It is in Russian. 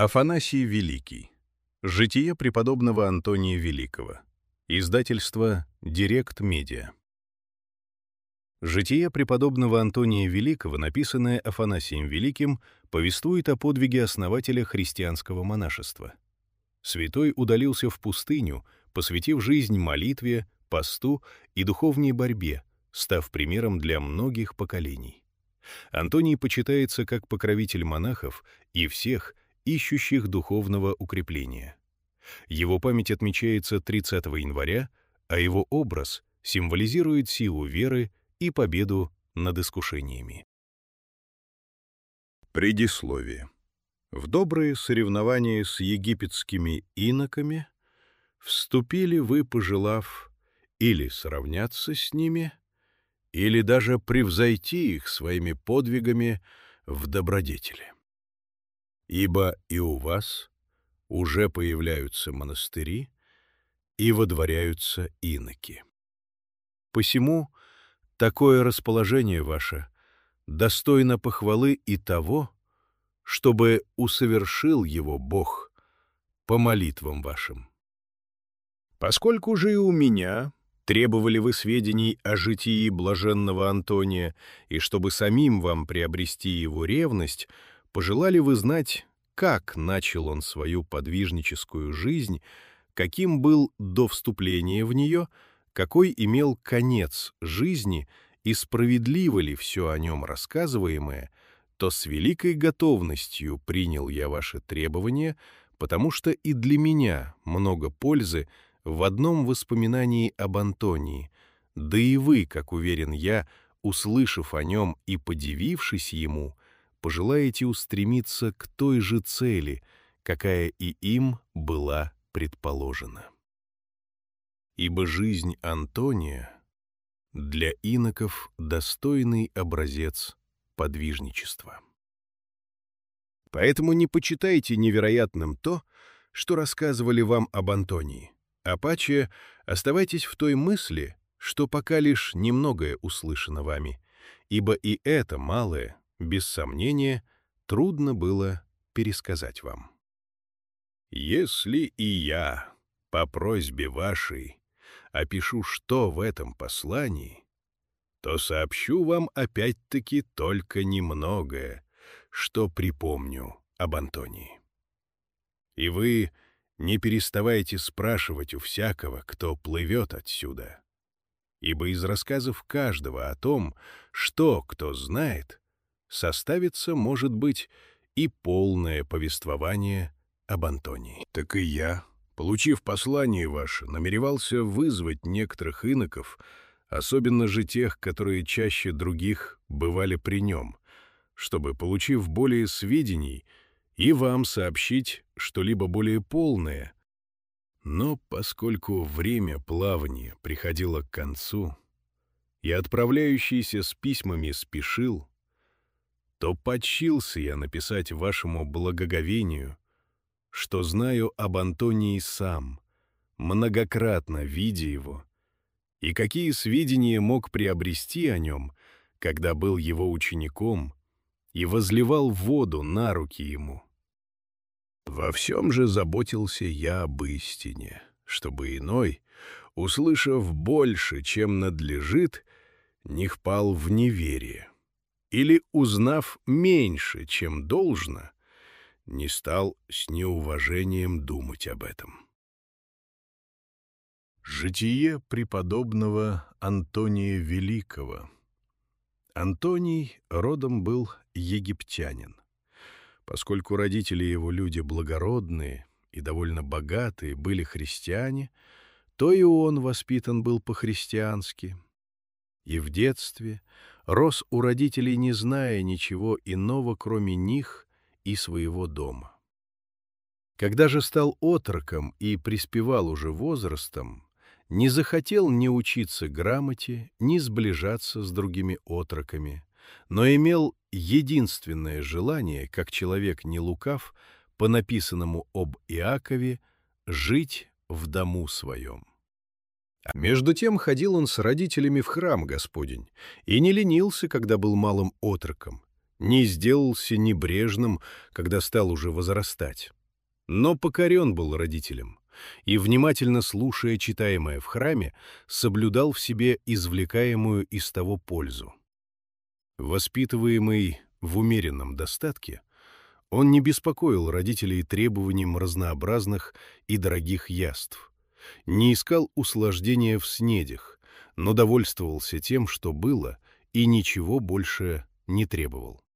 Афанасий Великий. Житие преподобного Антония Великого. Издательство «Директ Медиа». Житие преподобного Антония Великого, написанное Афанасием Великим, повествует о подвиге основателя христианского монашества. Святой удалился в пустыню, посвятив жизнь молитве, посту и духовной борьбе, став примером для многих поколений. Антоний почитается как покровитель монахов и всех, ищущих духовного укрепления. Его память отмечается 30 января, а его образ символизирует силу веры и победу над искушениями. Предисловие. В добрые соревнования с египетскими иноками вступили вы, пожелав или сравняться с ними, или даже превзойти их своими подвигами в добродетели. Ибо и у вас уже появляются монастыри и водворяются иноки. Посему такое расположение ваше достойно похвалы и того, чтобы усовершил его Бог по молитвам вашим. Поскольку же и у меня требовали вы сведений о житии блаженного Антония, и чтобы самим вам приобрести его ревность, пожелали вы знать, как начал он свою подвижническую жизнь, каким был до вступления в нее, какой имел конец жизни и справедливо ли все о нем рассказываемое, то с великой готовностью принял я ваши требования, потому что и для меня много пользы в одном воспоминании об Антонии, да и вы, как уверен я, услышав о нем и подивившись ему, пожелаете устремиться к той же цели, какая и им была предположена. Ибо жизнь Антония для иноков достойный образец подвижничества. Поэтому не почитайте невероятным то, что рассказывали вам об Антонии, а паче оставайтесь в той мысли, что пока лишь немногое услышано вами, ибо и это малое, без сомнения, трудно было пересказать вам. Если и я, по просьбе вашей, опишу, что в этом послании, то сообщу вам опять-таки только немногое, что припомню об Антонии. И вы не переставайте спрашивать у всякого, кто плывет отсюда, ибо из рассказов каждого о том, что кто знает, составится, может быть, и полное повествование об Антонии. Так и я, получив послание ваше, намеревался вызвать некоторых иноков, особенно же тех, которые чаще других бывали при нем, чтобы, получив более сведений, и вам сообщить что-либо более полное. Но поскольку время плавания приходило к концу, и отправляющийся с письмами спешил, то почился я написать вашему благоговению, что знаю об Антонии сам, многократно видя его, и какие сведения мог приобрести о нем, когда был его учеником и возливал воду на руки ему. Во всем же заботился я об истине, чтобы иной, услышав больше, чем надлежит, не впал в неверие, или, узнав меньше, чем должно, не стал с неуважением думать об этом. Житие преподобного Антония Великого. Антоний родом был египтянин. Поскольку родители его люди благородные и довольно богатые были христиане, то и он воспитан был по-христиански. И в детстве рос у родителей, не зная ничего иного, кроме них и своего дома. Когда же стал отроком и приспевал уже возрастом, не захотел ни учиться грамоте, ни сближаться с другими отроками, но имел единственное желание, как человек не лукав, по написанному об Иакове, жить в дому своем. Между тем ходил он с родителями в храм Господень и не ленился, когда был малым отроком, не сделался небрежным, когда стал уже возрастать. Но покорен был родителям и, внимательно слушая читаемое в храме, соблюдал в себе извлекаемую из того пользу. Воспитываемый в умеренном достатке, он не беспокоил родителей требованием разнообразных и дорогих яств, не искал услаждения в снедях, но довольствовался тем, что было, и ничего больше не требовал.